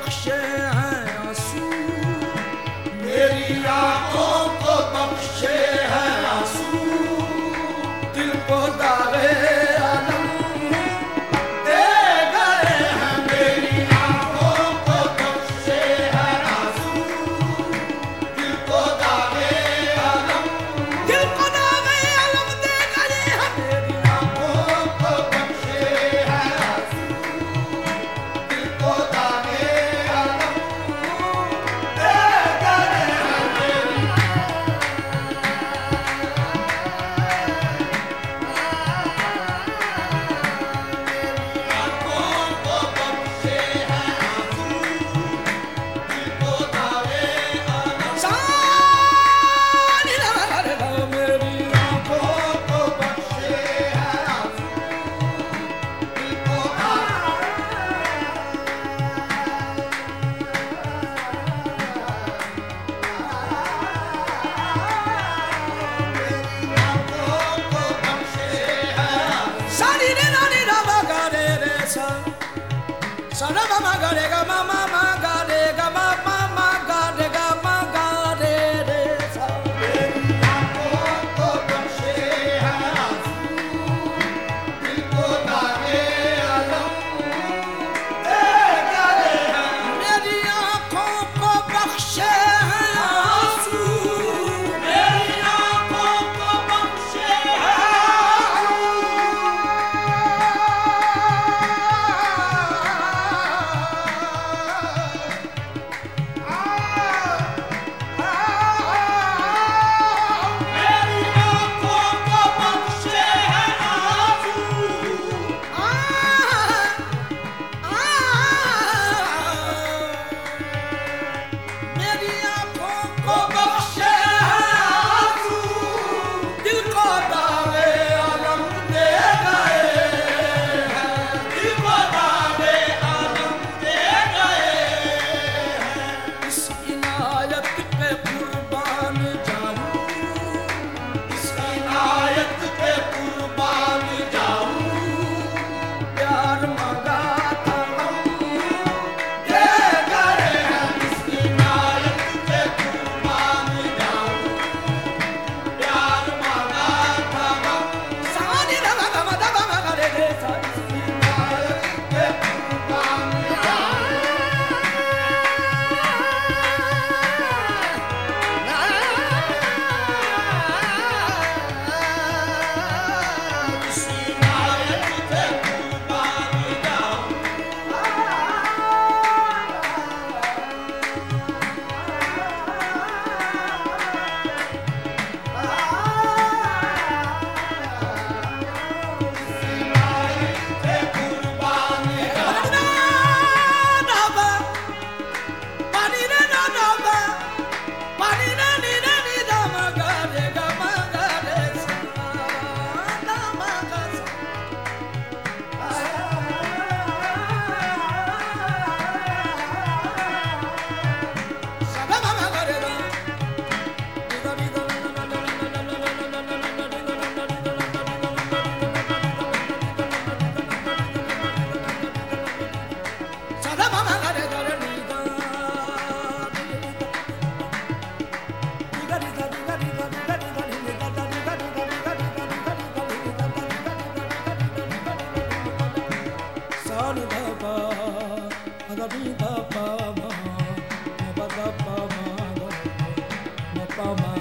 बख्शे हैं आंसू, मेरी आंखों को बख्शे हैं आंसू, दिल को दागे आलम दे गए हैं। मेरी आंखों को बख्शे हैं आंसू, दिल को दागे आलम, दिल को दागे आलम दे गए हैं। मेरी आंखों को बख्शे हैं आंसू, दिल को दागे आलम दे गए हैं। मेरी आंखों को बख्शे हैं आंसू, दिल को दागे आलम, सानी लगा रे गा मेरी आंखों को बख्शे हैं आंसू, दिल को सानी रे नानी रा मा गा रे रे सा, सा रा मा मा गा रे गा मा मा मा गा रे गा मा मा मा गा रे गा मा गा रे रे सा। आंखों को बख्शे हैं आंसू, दिल को दागे आलम दे गए हैं। मेरी आंखों को बख्शे हैं आंसू, मेरी आंखों को बख्शे हैं मेरी आंखों को बख्शे हैं आंसू, मेरी आंखों को को बख्शे हैं आंसू, दिल को दागे आलम दे गए हैं। दिल को दागे आलम दे गए हैं। इस इनायत पे कुर्बान जाऊं, इस इनायत पे कुर्बान जाऊं, प्यार मांगा था हम दे गए हैं। इस इनायत पे कुर्बान जाऊं, प्यार मांगा था गम, सानी लगा गा मा दा गा मा गा रे रे सा। इनायत पे कुर्बान जाऊं, इस इनायत पे कुर्बान जाऊं, पे कुर्बान पानी रे ना ना बा, पानी रे नी रे नी दा मा गा रे गा मा गा रे सा, दा मा गा सा। सा दा मा मा गा रे गा। नी दा नी दा ला ला ला ला ला ला ला ला ला ला ला ला ला ला ला ला ला ला ला। सा दा मा मा गा रे गा रे नी दा। Ba